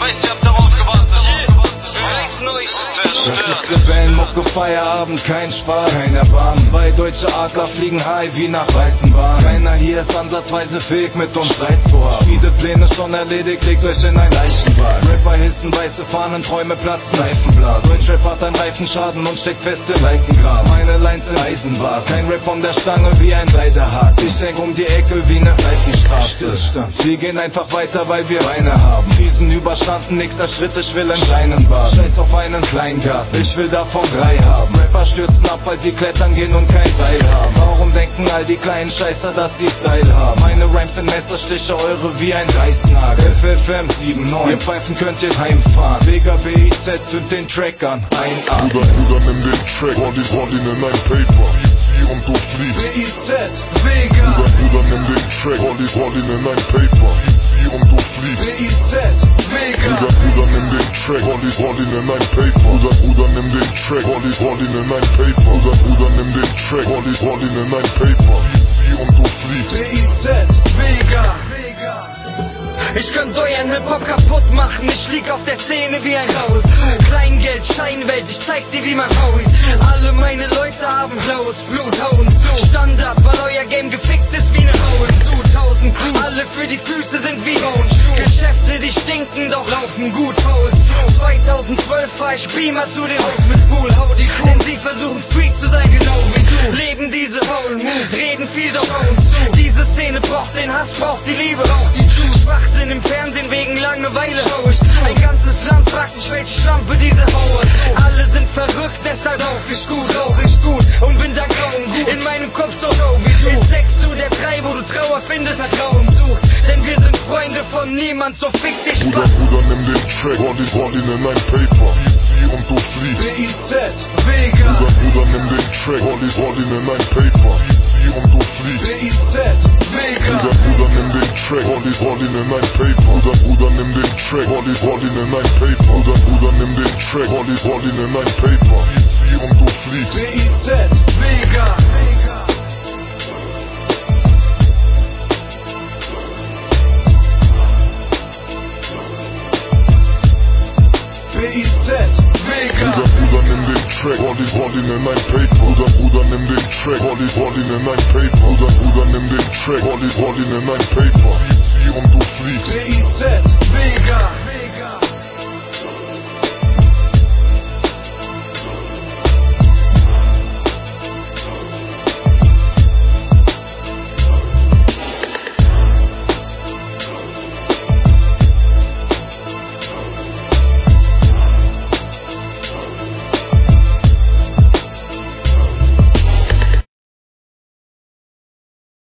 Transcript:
weiß, ihr habt darauf gewartet. Das ist Rebellenmucke, Feierabend, kein Spaß, kein Erbarmen. Zwei deutsche Adler fliegen high wie nach Weißenbahn. Keiner hier ist ansatzweise fähig, mit uns Streit zu haben. Schmiedepläne schon erledigt, legt euch in ein Leichenbad. Rapper hissen weiße Fahnen, Träume platzen, Reifenblas. Deutschrap hat einen Reifenschaden und steckt fest im Leitengrab. Meine Lines sind Eisenbahn, kein Rap von der Stange wie ein Seidehaken. Ich denk um die Ecke wie ne Seitenstraße. Wir gehen einfach weiter, weil wir Beine haben. Krisen überstanden, nächster Schritt, ich will in deinen Bad. Scheiß auf einen Kleingarten, ich will davon 3 haben. Rapper stürzen ab, weil sie klettern gehen und kein Seil haben. Warum denken all die kleinen Scheißer, dass sie Style haben? Meine Rhymes sind Messerstiche, eure wie ein Reißnagel. FFM 79, ihr Pfeifen könnt ihr heimfahren. Vega BIZ zünd den Track an, ein A. Bruder, nimm den Track, roll ihn in ein Paper. Zieh und du fliegst. BIZ, Vega. Bruder, nimm den Track, roll ihn in ein Paper. Zieh und du fliegst. BIZ, Vega. Bruder, nimm den Track, roll ihn in ein Paper. Bruder, nimm den Track, roll ihn in ein Paper. Bruder, nimm den Track, roll ihn in ein Paper. Zieh und du fliegst. BIZ, Vega. Ich könnt euren Hip-Hop kaputt machen, ich lieg auf der Szene wie ein Raus. Kleingeld, Scheinwelt, ich zeig dir wie man haut. Alle meine Leute haben blaues Blut, hauen zu. Standard, weil euer Game gefickt ist wie ne Hauen zu. 1000 Crew, alle für die Füße sind wie Bauenschuh. Geschäfte, die stinken, doch laufen gut aus. 2012 fahr ich Beamer zu dem Haus mit Pool, hau die Crew. Denn sie versuchen Street zu sein, genau wie du. Leben diese faulen Moves, reden viel, doch hauen zu. Diese Szene braucht den Hass, braucht die Liebe, braucht die Juice. Schwachsinn im Fernsehen wegen Langeweile schau ich zu. Ein ganzes Land fragt sich, welche Schlampe diese haue. Alle sind verrückt, deshalb rauch ich gut und bin da grauen gut. In meinem Kopf so wie du. Ist 6 zu der 3, wo du Trauer findest, Vertrauen suchst. Denn wir sind Freunde von niemand, so fick dich Spaß. Bruder, nimm den Track, roll ihn in ein Paper. Zieh und du fliegst. BIZ, Vega. Bruder, nimm den Track, roll ihn in ein Paper. Zieh und du fliegst. BIZ, Vega. Bruder, nimm den Track, roll ihn in ein Paper. Bruder, nimm den Track, roll ihn in ein Paper. Bruder, nimm den Track, roll ihn in ein Paper. Zieh und du fliegst. BIZ, Vega. BIZ, Vega. Bruder, nimm den Track, roll ihn in ein Paper. Bruder, nimm den Track, roll ihn in ein Paper. Bruder, nimm den Track, roll ihn in ein Paper. Zieh und du fliegst. BIZ, Vega.